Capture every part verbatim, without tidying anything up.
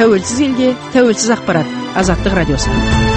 тәуелсіз елге тәуелсіз ақпарат. Азаттық радиосы.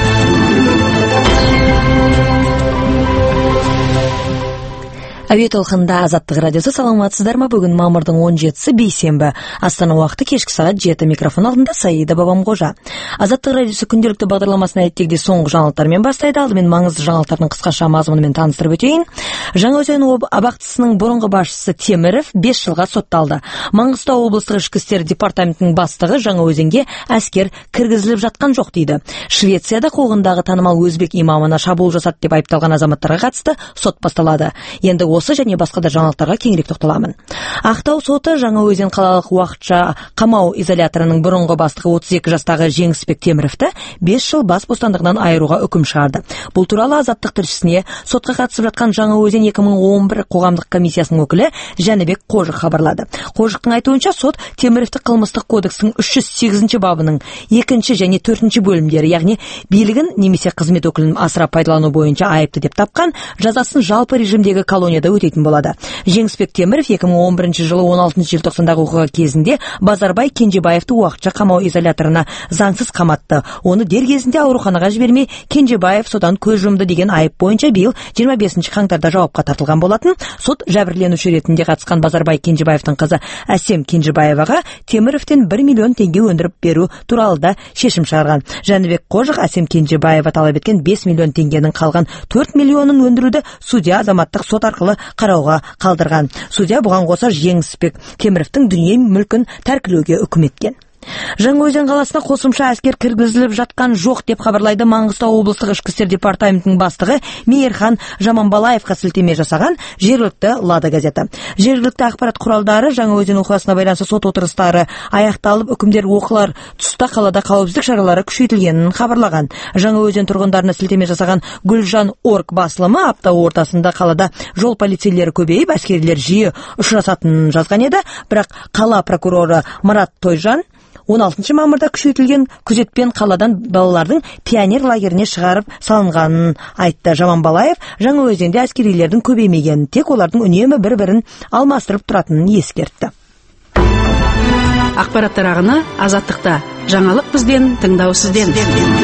Әуе толқында Азаттық радиосы. Саламатсыздар ма? Бүгін мамырдың он жетісі бейсенбі. Астана уақыты кешкі сағат жеті. Микрофон алдында Саида Бабамқожа. Азаттық радиосы күнделікті бағдарламасын әдеттегідей соңғы жаңалықтармен бастайды. Алдымен маңызды жаңалықтардың қысқаша мазмұнымен таныстырып өтейін. Жаңаөзен абақтысының бұрынғы басшысы Теміров бес жылға сотталды. Маңғыстау облыстық ішкі істер департаментінің бастығы Жаңаөзенге әскер кіргізіліп жатқан жоқ дейді. Швецияда қуғындағы танымал өзбек имамына шабуыл жасады деп айыпталған азаматтарға қатысты сот басталады. Енді осы және басқа да жаңалықтарға кеңірек тоқталамын. Ақтау соты Жаңаөзен қалалық уақытша қамау изоляторының бұрынғы бастығы отыз екі жастағы Жеңісбек Теміровті бес жыл бас бостандығынан айыруға үкім шығарды. Бұл туралы Азаттық тілшісіне сотқа қатысып жатқан Жаңаөзен екі мың он бір қоғамдық комиссиясының өкілі Жәнібек Қожық хабарлады. Қожықтың айтуынша сот Теміровті қылмыстық кодекстің үш жүз сегізінші бабының екінші және төртінші бөлімдері, яғни билігін немесе қызмет өкілін асыра пайдалану бойынша айыпты деп тапқан, жазасын жалпы режимдегі колонияда өтейтін болады. Жеңісбек Теміров екі мың он бірінші жылы он алтыншы желтоқсандағы оқиға кезінде Базарбай Кенжебаевты уақытша қамау изоляторына заңсыз қаматты. Оны дер кезінде ауруханаға жібермей, Кенжебаев содан көз жұмды деген айып бойынша биыл жиырма бесінші қаңтарда жауапқа тартылған болатын. Сот жәбірленуші ретінде қатысқан Базарбай Кенжебаевтың қызы Әсем Кенжебаеваға Теміровтен бір миллион теңге өндіріп беру туралы да шешім шығарған. Жәнібек Қожық Әсем Кенжебаева талап еткен бес миллион теңгенің қалған төрт миллионын өндіруді судья азаматтық сот арқылы қарауға қалдырған. Судья бұған қоса Жеңісбек Теміровтің дүние мүлкін тәркілеуге үкім еткен. Жаңаөзен қаласына қосымша әскер кіргізіліп жатқан жоқ деп хабарлайды Маңғыстау облыстық ішкі істер департаментінің бастығы Мейірхан Жаманбалаевқа сілтеме жасаған жергілікті Лада газеті. Жергілікті ақпарат құралдары Жаңаөзен оқиғасына байланысты сот отырыстары аяқталып, үкімдер оқылар тұста қалада қауіпсіздік шаралары күшейтілгенін хабарлаған. Жаңаөзен тұрғындарына сілтеме жасаған Гүлжан Орг басылымы апта ортасында қалада жол полицейлері көбейіп, әскерилер жиі ұшырасатынын жазған еді, бірақ қала прокуроры Марат Тойжан он алтыншы мамырда күшейтілген күзетпен қаладан балалардың пионер лагеріне шығарып салынғанын айтты. Жаманбалаев Жаңаөзенде әскерилердің көбеймегенін, тек олардың үнемі бір-бірін алмастырып тұратынын ескертті. Ақпараттар ағыны Азаттықта. Жаңалық бізден, тыңдау сізден.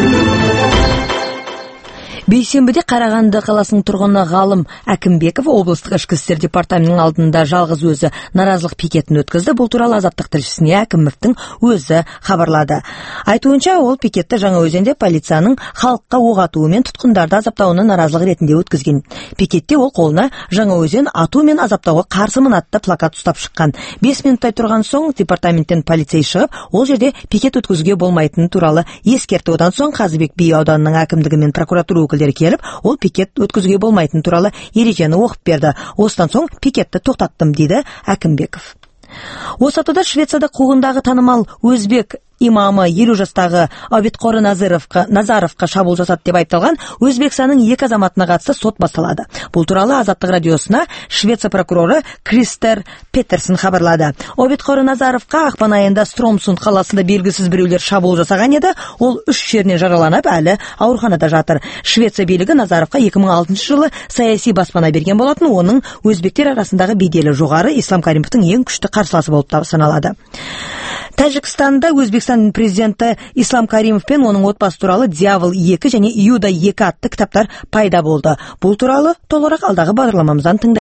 Бейсенбіде Қарағанды қаласының тұрғыны Ғалым Әкімбеков облыстық ішкі істер департаментінің алдында жалғыз өзі наразылық пикетін өткізді. Бұл туралы Азаттық тілшісіне Әкімовтің өзі хабарлады. Айтуынша, ол пикетті Жаңаөзенде полицияның халыққа оқ атуымен тұтқындарды азаптауына наразылық ретінде өткізген. Пикетте ол қолына Жаңаөзен ату мен азаптауға қарсымын атты плакат ұстап шыққан. бес минуттай тұрған соң департаменттен полицей шығып, ол жерде пикет өткізуге болмайтыны туралы ескертті. Одан соң Қазыбек би ауданының әкімдігі мен прокуратура өкілдері келіп, ол пикет өткізуге болмайтын туралы ережені оқып берді. Осыдан соң пикетті тоқтаттым, дейді Әкімбеков. Осы аптада Швецияда қуғындағы танымал өзбек имамы елу жастағы Обедқоры Назаровқа, Назаровқа шабуыл жасады деп айыпталған Өзбекстанның екі азаматына қатысты сот басталады. Бұл туралы Азаттық радиосына Швеция прокуроры Кристер Петерсон хабарлады. Обедқоры Назаровқа ақпан айында Стромсунд қаласында белгісіз біреулер шабуыл жасаған еді. Ол үш жерінен жараланып, әлі ауруханада жатыр. Швеция билігі Назаровқа екі мың алтыншы жылы саяси баспана берген болатын. Оның өзбектер арасындағы беделі жоғары, Ислам Каримовтың ең күшті қарсыласы болып саналады. Тәжікстанда Өзбекстан президенті Ислам Каримов пен оның отбасы туралы Дьявол екі және Иуда екі атты кітаптар пайда болды. Бұл туралы толығырақ алдағы бағдарламамыздан тыңдайсыздар.